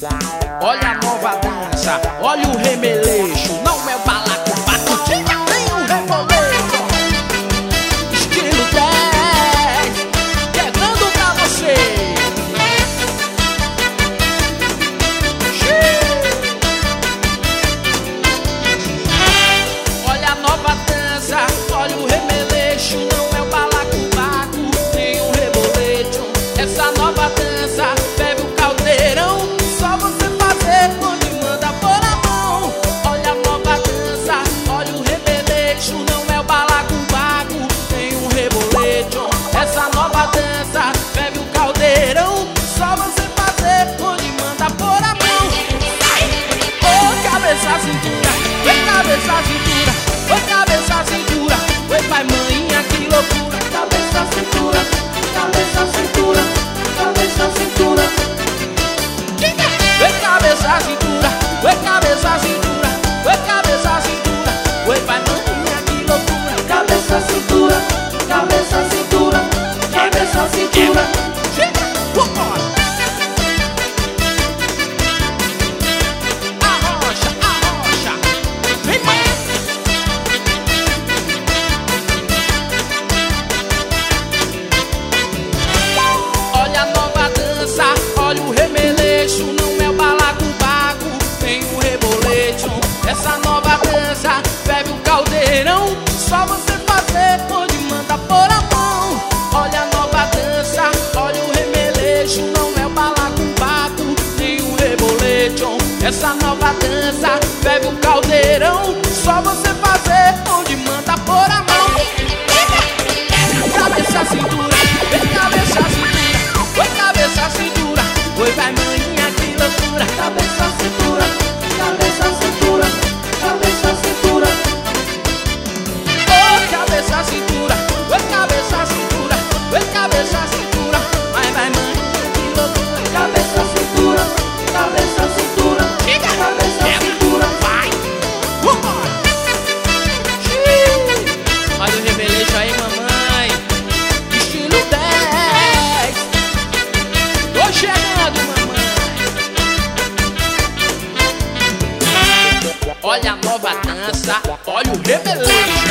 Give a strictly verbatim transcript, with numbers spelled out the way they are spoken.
Olha a nova dança, olha o remeleixo. Não é o balacobaco, tinha nem o reboleixo. Estilo dez, quebrando pra você. Olha a nova dança, olha o remeleixo. Não é o balacobaco, nem o reboleixo. Essa nova dança bebe o caldeirão. Só você fazer onde manda pôr a mão. Olha a nova dança, olha o remeleixo. Não é o balacobaco, nem o reboleixo. Essa nova dança bebe o caldeirão. Só você fazer onde manda pôr a mão. Ô cabeça, cintura, oi cabeça, cintura, oi cabeça, cintura, oi pai, maninha, que loucura. Cabeça, cintura, cabeça, cintura, cabeça, cintura. Oi cabeça, cintura, oi cabeça, cintura, oi cabeça, cintura, oi pai, maninha, que loucura. Cabeça, cintura, cabeça, cintura, cabeça, cintura. Vambora! Arrocha, arrocha, vem mais! Olha a nova dança, olha o remeleixo. Não é o balacobaco, tem o reboleixo. Essa nova dança bebe o caldeirão. Só você fazer onde manda pôr a mão. Olha a nova dança, olha o remeleixo. Não é o balacobaco, nem o reboleixo. Essa nova dança bebe o caldeirão. Só você fazer onde manda pôr a mão. Cabeça, cintura, vem cabeça, cintura, oi cabeça, cintura, oi vai maninha, que loucura. Cabeça, cintura, cabeça, cintura, cabeça, cintura. Oi cabeça, cintura, oi cabeça, cintura, oi cabeça, cintura, vai vai maninha, que loucura. Cabeça, cintura, cabeça, cintura, cabeça, cintura, vai. Vambora! Olha o remeleixo aí, mamãe. Estilo dez. Tô chegando, mamãe. Olha a nova dança, olha o remeleixo.